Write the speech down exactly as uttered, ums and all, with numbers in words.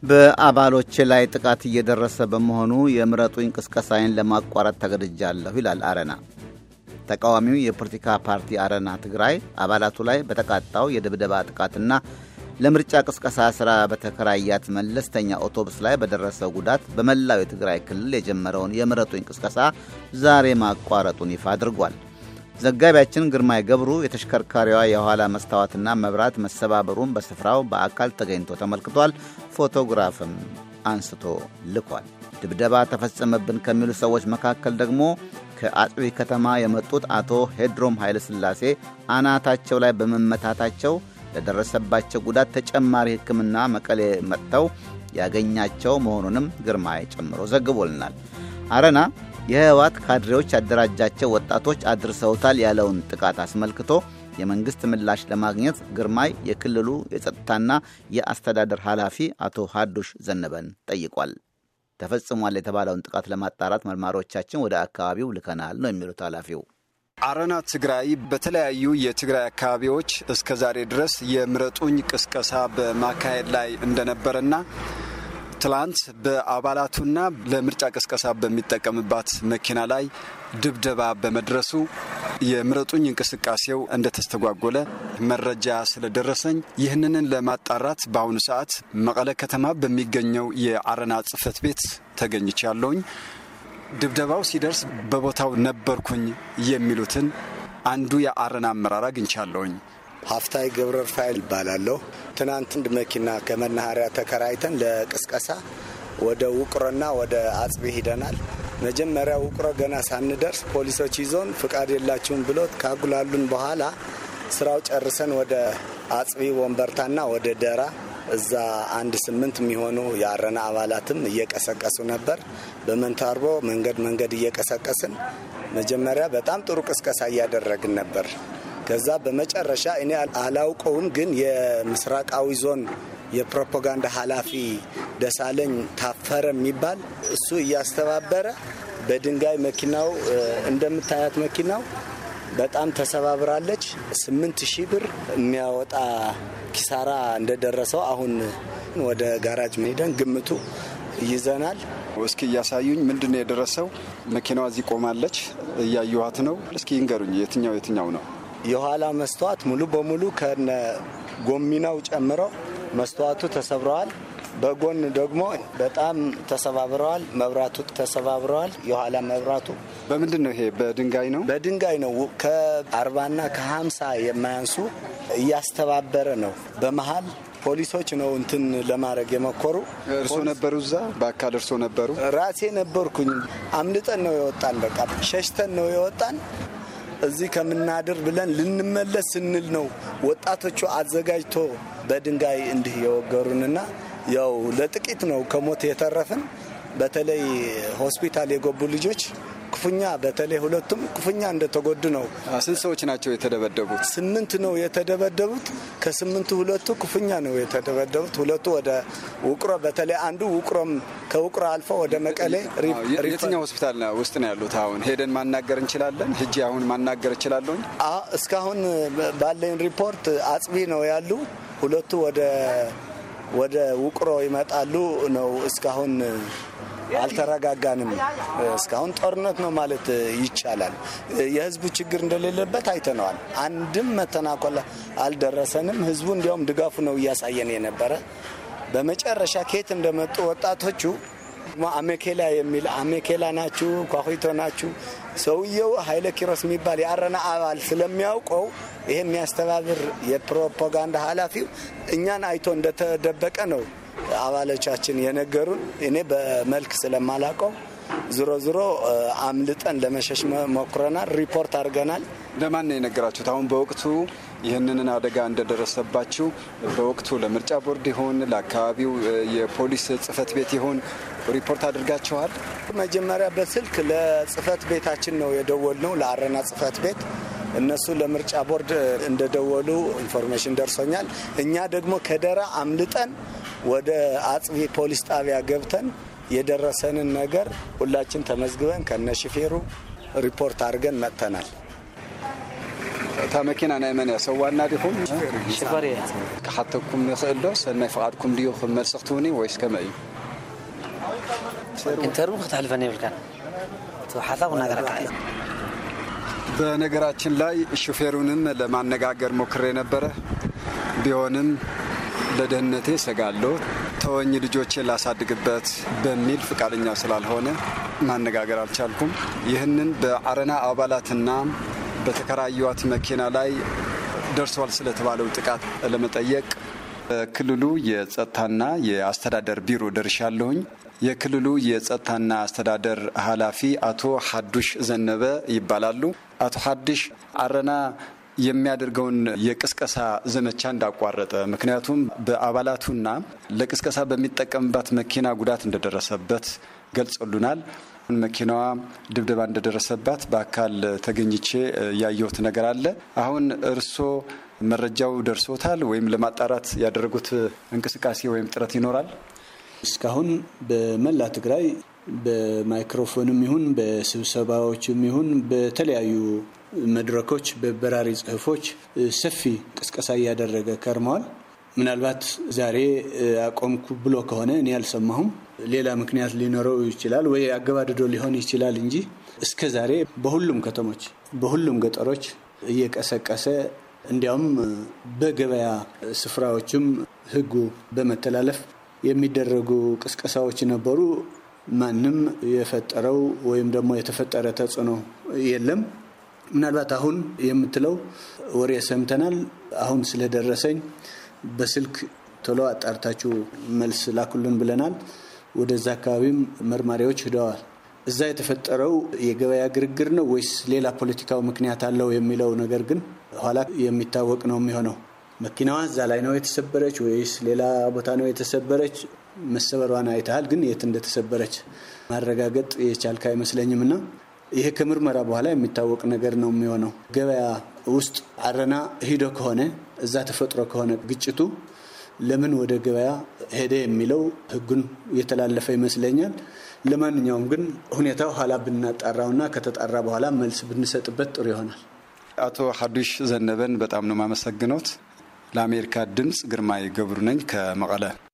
በአባሎች ላይ ጥቃት እየደረሰ በመሆኑ የምረጡኝ ቅስቀሳዬን ለማቋረጥ ተገድጃለሁ ይላል አረና። ተቃዋሚው የፖለቲካ ፓርቲ አረና ትግራይ አባላቱ ላይ በተቃጣው የድብደባ ጥቃትና ለምርጫ ቅስቀሳ ስራ በተከራያት መለስተኛ አውቶቡስ ላይ በደረሰው ጉዳት በመላው የትግራይ ክልል የጀመረውን የምረጡኝ ቅስቀሳ ዛሬ ማቋረጡን ይፋ አድርጓል። ዘጋቢያችን ግርማይ ገብሩ የተሽከርካሪዋ የኋላ መስታወትና መብራት መሰባበሩን በስፍራው በአካል ተገኝቶ ተመልክቷል። ፎቶግራፍም አንስቶ ልኳል። ድብደባ ተፈጸመብን ከሚሉ ሰዎች መካከል ደግሞ ከአጽቢ ከተማ የመጡት አቶ ሄድሮም ኃይለሥላሴ አናታቸው ላይ በመመታታቸው ለደረሰባቸው ጉዳት ተጨማሪ ሕክምና መቀሌ መጥተው ያገኛቸው መሆኑንም ግርማይ ጨምሮ ዘግቦልናል። አረና የህወሓት ካድሬዎች ያደራጃቸው ወጣቶች አድርሰውታል ያለውን ጥቃት አስመልክቶ የመንግስት ምላሽ ለማግኘት ግርማይ የክልሉ የጸጥታና የአስተዳደር ኃላፊ አቶ ሀዱሽ ዘነበን ጠይቋል። ተፈጽሟል የተባለውን ጥቃት ለማጣራት መርማሪዎቻችን ወደ አካባቢው ልከናል ነው የሚሉት ኃላፊው። አረና ትግራይ በተለያዩ የትግራይ አካባቢዎች እስከ ዛሬ ድረስ የምረጡኝ ቅስቀሳ በማካሄድ ላይ እንደነበረና ትላንት በአባላቱና ለምርጫ ቅስቀሳ በሚጠቀምባት መኪና ላይ ድብደባ በመድረሱ የምረጡኝ እንቅስቃሴው እንደተስተጓጎለ መረጃ ስለደረሰኝ ይህንን ለማጣራት በአሁኑ ሰዓት መቀለ ከተማ በሚገኘው የአረና ጽሕፈት ቤት ተገኝቻለሁኝ። ድብደባው ሲደርስ በቦታው ነበርኩኝ የሚሉትን አንዱ የአረና አመራር አግኝቻለሁኝ። ሀፍታይ ገብረር ፋይል ይባላለሁ። ትናንት እንድ መኪና ከመናኸሪያ ተከራይተን ለቅስቀሳ ወደ ውቅሮና ወደ አጽቢ ሄደናል። መጀመሪያ ውቅሮ ገና ሳንደርስ ፖሊሶች ይዞን ፍቃድ የላችሁም ብሎ ካጉላሉን በኋላ ስራው ጨርሰን ወደ አጽቢ ወንበርታና ወደ ደራ እዛ አንድ ስምንት የሚሆኑ የአረና አባላትም እየቀሰቀሱ ነበር። በመንታርቦ መንገድ መንገድ እየቀሰቀስን መጀመሪያ በጣም ጥሩ ቅስቀሳ እያደረግን ነበር። ከዛ በመጨረሻ እኔ አላውቀውም፣ ግን የምስራቃዊ ዞን የፕሮፓጋንዳ ኃላፊ ደሳለኝ ታፈረ የሚባል እሱ እያስተባበረ በድንጋይ መኪናው እንደምታያት መኪናው በጣም ተሰባብራለች። ስምንት ሺህ ብር የሚያወጣ ኪሳራ እንደደረሰው አሁን ወደ ጋራጅ ሄደን ግምቱ ይዘናል። እስኪ እያሳዩኝ ምንድነው የደረሰው? መኪናዋ እዚህ ቆማለች፣ እያዩዋት ነው። እስኪ ይንገሩኝ የትኛው የትኛው ነው? የኋላ መስተዋት ሙሉ በሙሉ ከነ ጎሚናው ጨምሮ መስተዋቱ ተሰብረዋል። በጎን ደግሞ በጣም ተሰባብረዋል። መብራቱ ተሰባብረዋል። የኋላ መብራቱ በምንድን ነው? ይሄ በድንጋይ ነው። በድንጋይ ነው። ከአርባና ከሀምሳ የማያንሱ እያስተባበረ ነው። በመሃል ፖሊሶች ነው እንትን ለማድረግ የመኮሩ። እርሶ ነበሩ እዛ? በአካል እርሶ ነበሩ? ራሴ ነበርኩኝ። አምልጠን ነው የወጣን። በቃ ሸሽተን ነው የወጣን። እዚህ ከምናድር ብለን ልንመለስ ስንል ነው ወጣቶቹ አዘጋጅቶ በድንጋይ እንዲህ የወገሩንና ያው ለጥቂት ነው ከሞት የተረፍን። በተለይ ሆስፒታል የገቡ ልጆች ክፉኛ፣ በተለይ ሁለቱም ክፉኛ እንደተጎዱ ነው። ስንት ሰዎች ናቸው የተደበደቡት? ስምንት ነው የተደበደቡት። ከስምንቱ ሁለቱ ክፉኛ ነው የተደበደቡት። ሁለቱ ወደ ውቅሮ፣ በተለይ አንዱ ውቅሮም ከውቅሮ አልፎ ወደ መቀሌ። የትኛው ሆስፒታል ነው ውስጥ ነው ያሉት? አሁን ሄደን ማናገር እንችላለን? ሂጂ አሁን ማናገር እችላለሁ? አዎ፣ እስካሁን ባለኝ ሪፖርት አጽቢ ነው ያሉ። ሁለቱ ወደ ወደ ውቅሮ ይመጣሉ ነው። እስካሁን አልተረጋጋንም። እስካሁን ጦርነት ነው ማለት ይቻላል። የህዝቡ ችግር እንደሌለበት አይተነዋል። አንድም መተናኮል አልደረሰንም። ህዝቡ እንዲያውም ድጋፉ ነው እያሳየን የነበረ። በመጨረሻ ከየት እንደመጡ ወጣቶቹ አሜኬላ የሚል አሜኬላ ናችሁ፣ ኳኩይቶ ናችሁ። ሰውየው ኃይለ ኪሮስ የሚባል የአረና አባል ስለሚያውቀው ይሄ የሚያስተባብር የፕሮፓጋንዳ ኃላፊው እኛን አይቶ እንደተደበቀ ነው አባሎቻችን የነገሩን። እኔ በመልክ ስለማላውቀው ዝሮ ዝሮ አምልጠን ለመሸሽ ሞክረናል። ሪፖርት አድርገናል። ለማን ነው የነገራችሁት? አሁን በወቅቱ ይህንን አደጋ እንደደረሰባችሁ በወቅቱ ለምርጫ ቦርድ ይሆን ለአካባቢው የፖሊስ ጽሕፈት ቤት ይሆን ሪፖርት አድርጋችኋል? መጀመሪያ በስልክ ለጽሕፈት ቤታችን ነው የደወልነው፣ ለአረና ጽሕፈት ቤት። እነሱ ለምርጫ ቦርድ እንደደወሉ ኢንፎርሜሽን ደርሶኛል። እኛ ደግሞ ከደራ አምልጠን ወደ አጽቢ ፖሊስ ጣቢያ ገብተን የደረሰንን ነገር ሁላችን ተመዝግበን ከነሽፌሩ ሪፖርት አድርገን መጥተናል። تا ماكينه انا من سوانا ديكم شفريه كحتكم يخلو سنه فقادكم ديو خملسختوني ويس كما اي انت روح تحلفني بالكان حسابنا غيرك በነገራችን ላይ ሹፌሩንም ለማነጋገር ሞክሬ ነበር ቢሆንም ለደህንነቴ ሰጋለሁ ተወኝ ልጆቼ ላሳድግበት በሚል ፍቃደኛ ስላልሆነ ማነጋገር አልቻልኩም ይህንን በአረና አባላትና በተከራዩት መኪና ላይ ደርሷል ስለተባለው ጥቃት ለመጠየቅ ክልሉ የጸጥታና የአስተዳደር ቢሮ ደርሻለሁኝ የክልሉ የጸጥታና አስተዳደር ኃላፊ አቶ ሐዱሽ ዘነበ ይባላሉ አቶ ሐዱሽ አረና የሚያደርገውን የቅስቀሳ ዘመቻ እንዳቋረጠ ምክንያቱም በአባላቱና ለቅስቀሳ በሚጠቀምባት መኪና ጉዳት እንደደረሰበት ገልጸሉናል መኪናዋ ድብደባ እንደደረሰባት በአካል ተገኝቼ ያየሁት ነገር አለ አሁን እርሶ መረጃው ደርሶታል ወይም ለማጣራት ያደረጉት እንቅስቃሴ ወይም ጥረት ይኖራል እስካሁን በመላ ትግራይ በማይክሮፎንም ይሁን በስብሰባዎችም ይሁን በተለያዩ መድረኮች በበራሪ ጽሁፎች ሰፊ ቅስቀሳ ያደረገ ከርመዋል ምናልባት ዛሬ አቆምኩ ብሎ ከሆነ እኔ ያልሰማሁም ሌላ ምክንያት ሊኖረው ይችላል ወይ አገባድዶ ሊሆን ይችላል እንጂ እስከ ዛሬ በሁሉም ከተሞች በሁሉም ገጠሮች እየቀሰቀሰ እንዲያውም በገበያ ስፍራዎችም ህጉ በመተላለፍ የሚደረጉ ቅስቀሳዎች ነበሩ ማንም የፈጠረው ወይም ደግሞ የተፈጠረ ተጽዕኖ የለም ምናልባት አሁን የምትለው ወሬ ሰምተናል አሁን ስለደረሰኝ በስልክ ቶሎ አጣርታችሁ መልስ ላኩልን ብለናል ወደዛ አካባቢም መርማሪዎች ሄደዋል እዛ የተፈጠረው የገበያ ግርግር ነው ወይስ ሌላ ፖለቲካው ምክንያት አለው የሚለው ነገር ግን ኋላ የሚታወቅ ነው የሚሆነው መኪናዋ እዛ ላይ ነው የተሰበረች ወይስ ሌላ ቦታ ነው የተሰበረች መሰበሯን አይተሃል ግን የት እንደተሰበረች ማረጋገጥ የቻልካ አይመስለኝምና ይሄ ከምርመራ በኋላ የሚታወቅ ነገር ነው የሚሆነው ገበያ ውስጥ አረና ሄዶ ከሆነ እዛ ተፈጥሮ ከሆነ ግጭቱ ለምን ወደ ገበያ ሄደ የሚለው ህጉን የተላለፈ ይመስለኛል ለማንኛውም ግን ሁኔታው ኋላ ብናጣራውና ከተጣራ በኋላ መልስ ብንሰጥበት ጥሩ ይሆናል አቶ ሐዱሽ ዘነበን በጣም ነው ማመሰግነው ለአሜሪካ ድምጽ ግርማይ ገብሩ ነኝ ከመቀለ